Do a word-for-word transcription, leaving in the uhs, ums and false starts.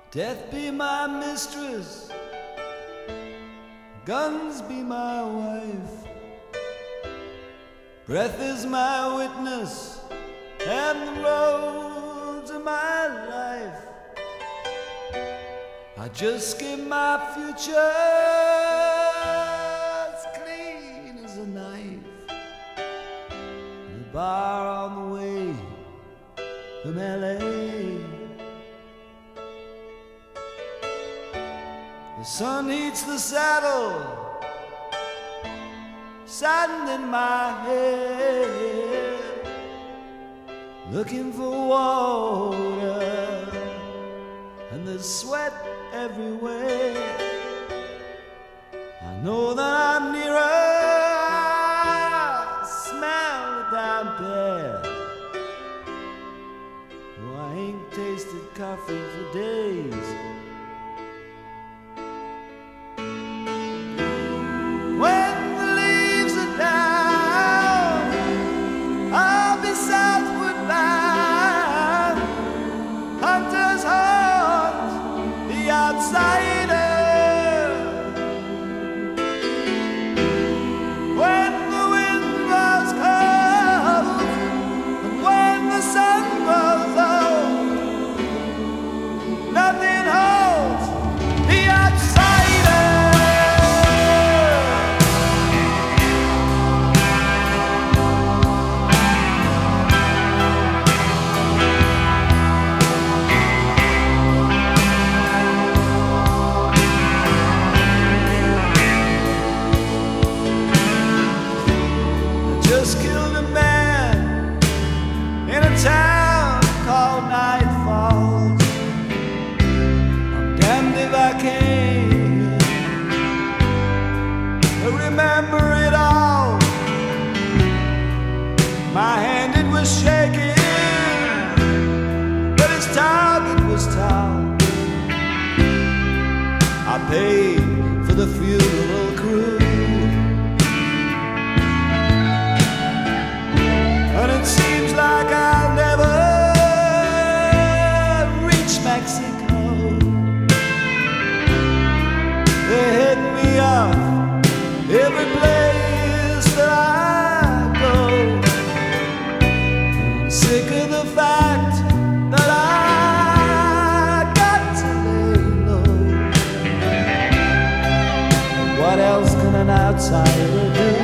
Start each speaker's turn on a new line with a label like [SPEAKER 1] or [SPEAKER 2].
[SPEAKER 1] Death be my mistress, guns be my wife, breath is my witness, and the roads of my life. I just give my future as clean as a knife. The bar on the way from L A. The sun heats the saddle, sand in my head, looking for water, and there's sweat everywhere. I know that I'm nearer, I smell the damp air. Oh, I ain't tasted coffee for days. Town called Night Falls. I'm damned if I can remember it all. My hand it was shaking, but its target was tall. I paid for the funeral crew, and it seems like I'll never reach Mexico. They hit me up every place that I go. I'm sick of the fact that I got to lay low. What else can an outsider do?